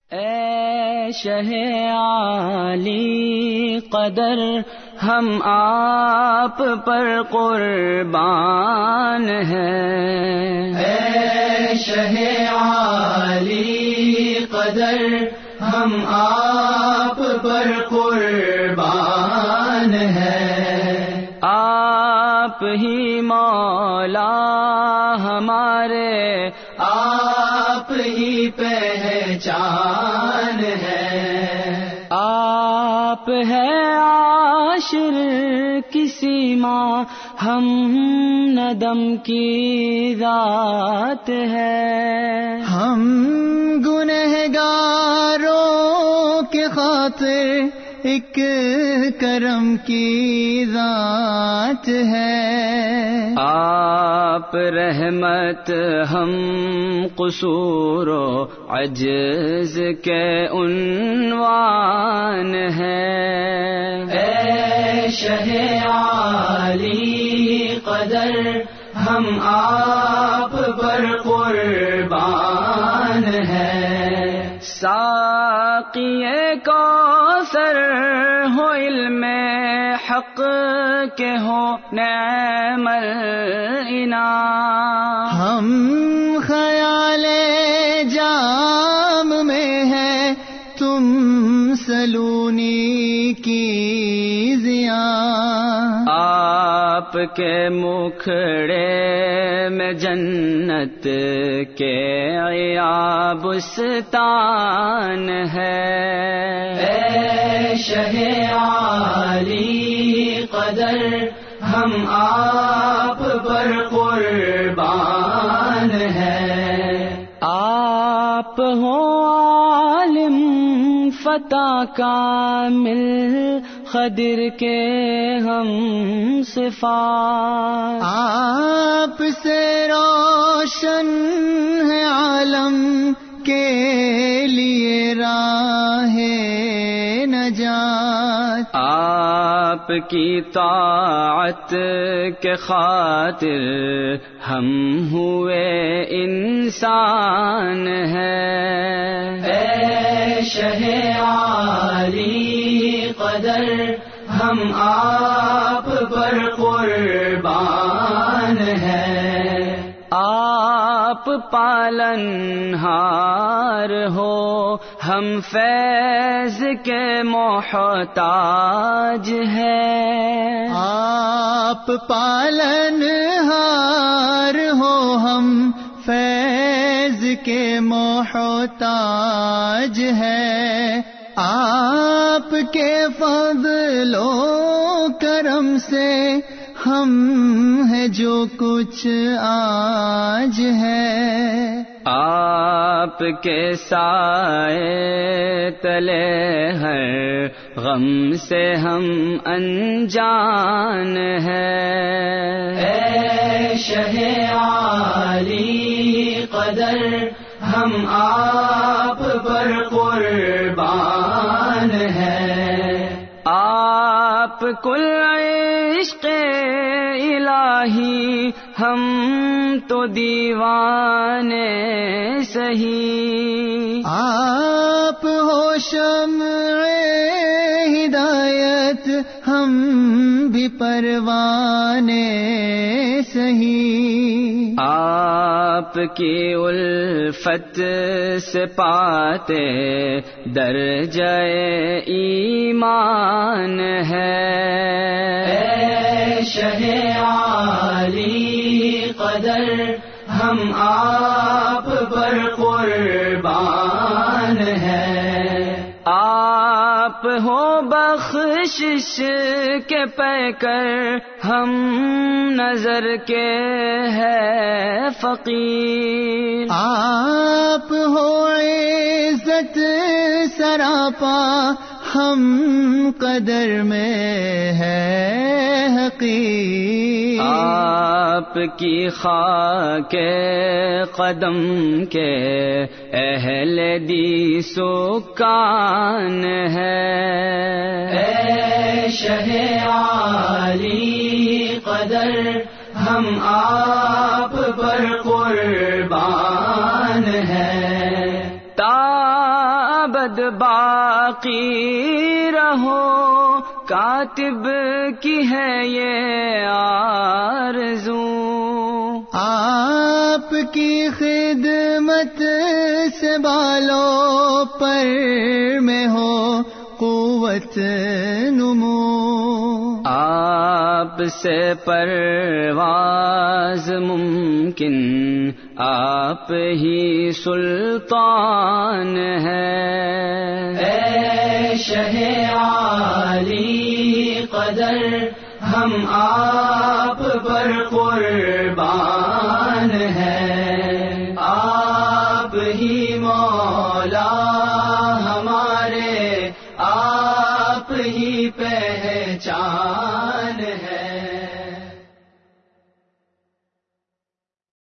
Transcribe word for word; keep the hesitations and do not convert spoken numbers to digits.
اے شہ عالی قدر ہم آپ پر قربان ہیں. اے شہ عالی قدر ہم آپ پر قربان ہیں. آپ ہی مولا ہمارے، آپ ہی پہچان ہے. آپ ہے عاشر کسی ماں، ہم ندم کی ذات ہے. ہم گنہگاروں کے خاطر ایک کرم کی ذات ہے. آپ رحمت، ہم قصور و عجز کے عنوان ہیں. اے شہ عالی قدر ہم آپ پر قربان ہیں. ساقی کوثر ہو علم حق کے ہو نعم الانعام. ہم خیال جام میں ہے، تم سلونی کی ضیاء. آپ کے مکھڑے میں جنت کے عیابستان ہے. اے شہ عالی قدر ہم آپ پر قربان ہیں. آپ ہو عالم فتح کامل خضر کے ہم صفات. آپ سے روشن ہے عالم کے لیے راہ نجات. آپ کی طاعت کے خاطر ہم ہوئے انسان ہیں. اے شہ عالی قدر ہم آپ پر قربان ہیں. آپ پالنہار ہو، ہم فیض کے محتاج ہیں. آپ پالنہار ہو، ہم فیض کے محتاج ہیں. آپ کے فضل و کرم سے ہم ہیں جو کچھ آج ہے. آپ کے سائے تلے ہر غم سے ہم انجان ہیں. اے شہ عالی قدر ہم آپ پر قربان ہیں. آپ کل عشق الہی، ہم تو دیوانے سہی. آپ ہو شمع ہدایت، ہم بھی پروانے سہی. آپ کی الفت سے پاتے درجہ ایمان ہے. اے شہ عالی قدر ہم آپ پر قربان ہیں. آپ ہو بخشش کے پیکر، ہم نظر کے ہے فقیر. آپ ہو عزت سراپا، ہم قدر میں ہے حقیر. آپ کی خاک قدم کے اہل دی سکان ہے. اے شہ عالی قدر ہم آپ پر قربان ہیں. تا ابد باقی رہو، کاتب کی ہے یہ آرزو، آپ کی خدمت سے بالوں پر میں ہو قوت نمو، آپ سے پرواز ممکن، آپ ہی سلطان ہے، اے شہ عالی قدر ہم آپ پر قربان